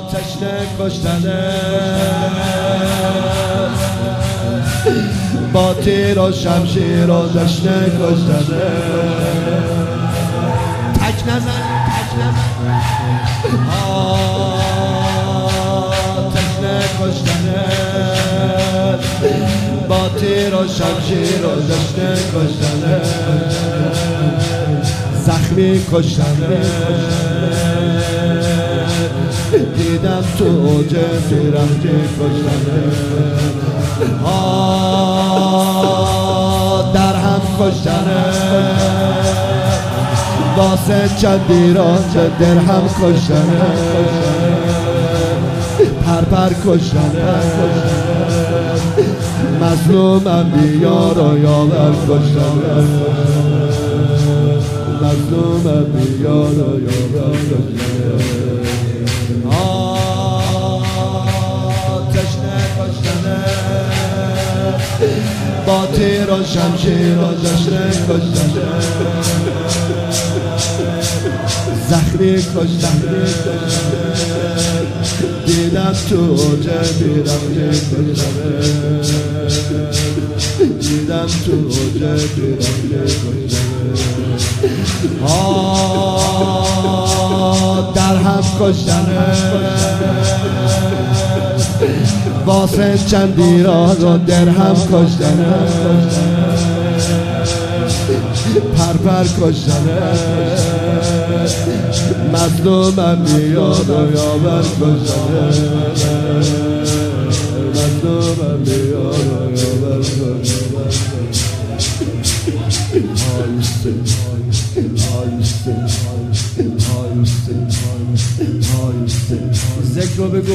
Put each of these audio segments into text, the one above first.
تشنه کشتنه با تیر و شمشیر و تشنه کشتنه تک نزن تشنه کشتنه با تیر و شمشیر و تشنه کشتنه زخمی کشتنه دیدم تو اوج بیرحمی کشتنه در هم کشتنه واسه چندی را درهم کشتنه پرپر کشتنه مظلومم بیار و یاور کشتنه مظلومم بیار و یاور کشتنه تشنه کشتنه با تیر و شمشیر و تشنه کشتنه زخمی کشتنه دیدم تو اوج بیرحمی کشتنه دیدم تو اوج بیرحمی کشتنه در هم کشتنه واسه چندی را درهم کشتنه پرپر کشتنه مظلومم بیاد و یاور کشتنه مظلومم بیاد و یاور کشتنه ذکر رو بگو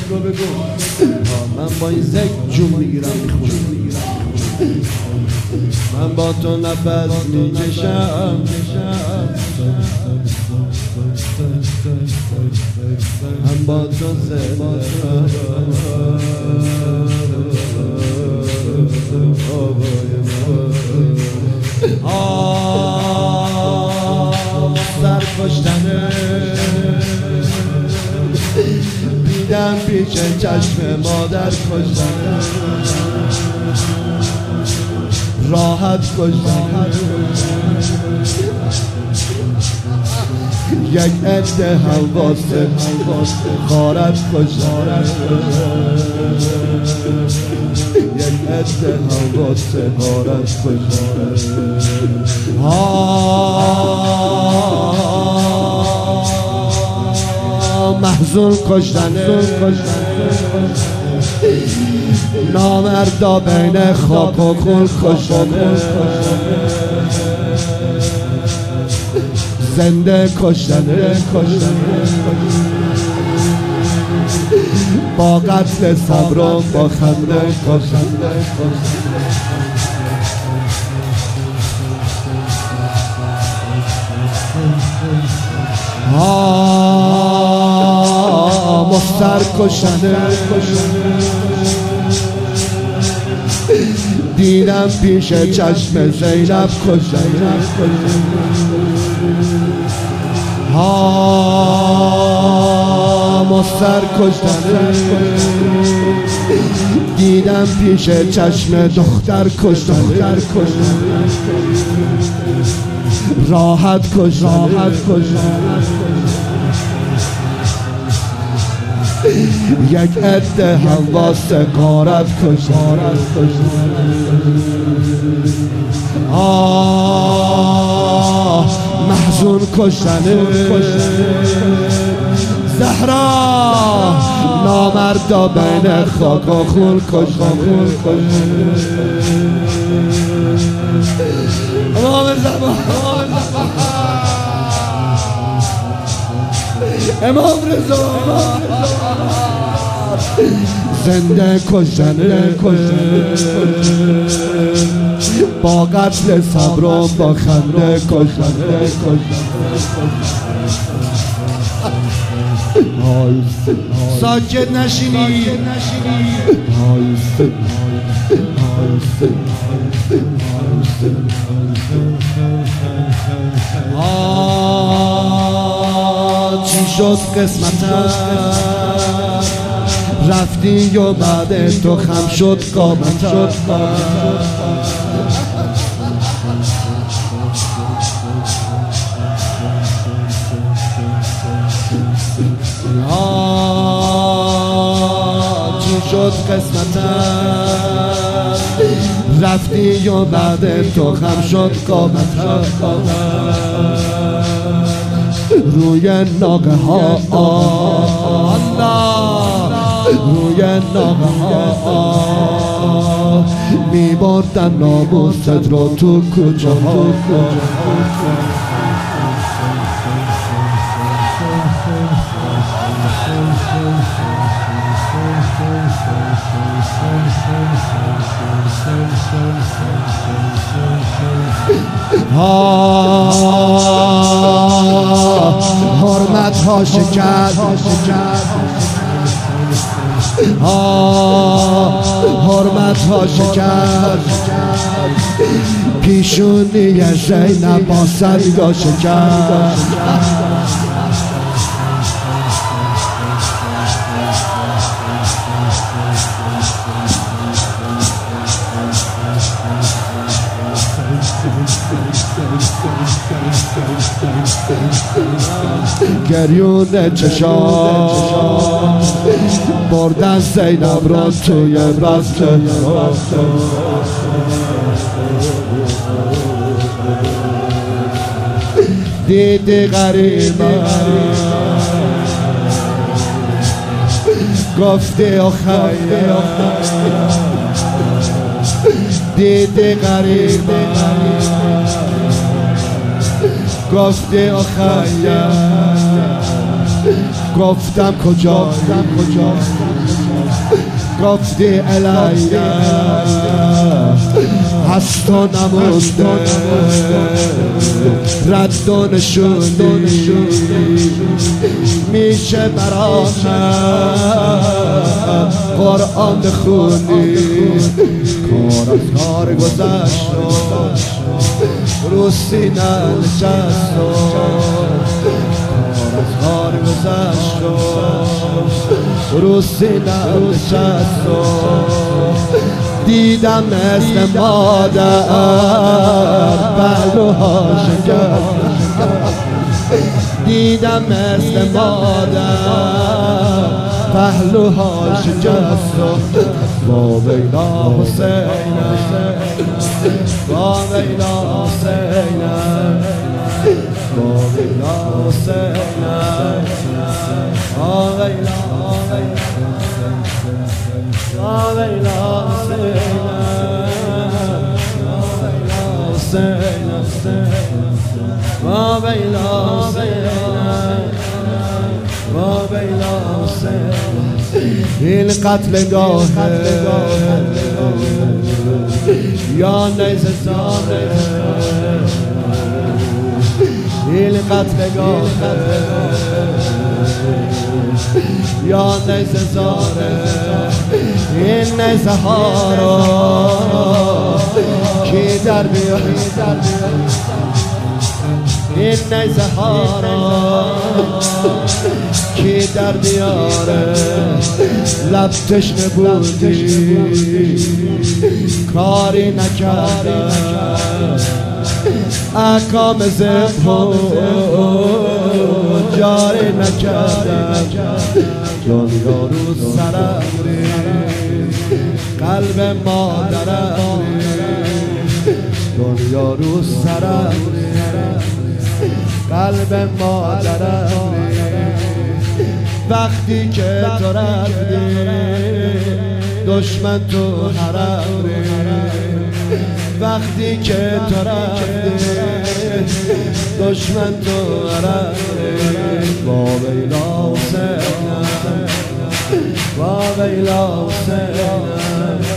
من با این ذکر جون میگیرم میخونم من با تو نفس میکشم من با تو زنده سر کشتنه دیدم پیش چشم مادر کشتنه راحت کشتنه یک عده حواس غارت کشتنه یک عده حواس غارت کشتنه محزون کشتنه نامردا بین خاک و خون کشتنه زنده کشتنه با قتل صبر و با خنده کشتنه مستر کشتنه دیدم پیش چشم زینب کشتنه مستر کشتنه دیدم پیش چشم دختر کشتنه راحت کشتنه یک عده حواس غارت کشتنه محزون کشتنه زهرا نامردا بین خاک و خون کشتنه امام رضا زنده کشتنه با قتل صبر و با خنده کشتنه ساکت نشینی چی شد قسمتم رفتی و بعد تو خم شد قامتم چی شد قسمتم رفتی و بعد تو خم شد قامتم روی ناقه ها روی ناقه ها می بردن ناموست رو تو کوچه ها حرمت ها شکست حرمت ها شکست پیشونی زینب با سنگا شکست گریون چشام بردن زینب را توی بسته دیدی غریبه گفتی آخیر دیدی غریبه گفتی آخیر گفتم کجا گفتی علیه هست و نمونده رد و نشونی میشه برام قرآن بخونی کار از کار گذشت رو سینه نشست کار گذشت رو سینه نشست دیدم مثل مادر پهلوها شکست دیدم مثل مادر پهلوها شکست با ویلا حسین با ویلا حسین با ویلا حسین با ویلا این قتلگاه یا نیز زاره این قتلگاه یا نیز زاره این نیزه ها را کی در بیار این نیزه ها را کی در بیاره لب تشنه بودی کاری نکرده احکام زبان جاری نکرده دنیا رو سرم قلب مادرم دنیا رو سرم قلب مادرم وقتی که تو رفتی دشمن تو حرم وقتی که تو رفتی دشمن تو حرم با ویلا حسین با ویلا حسین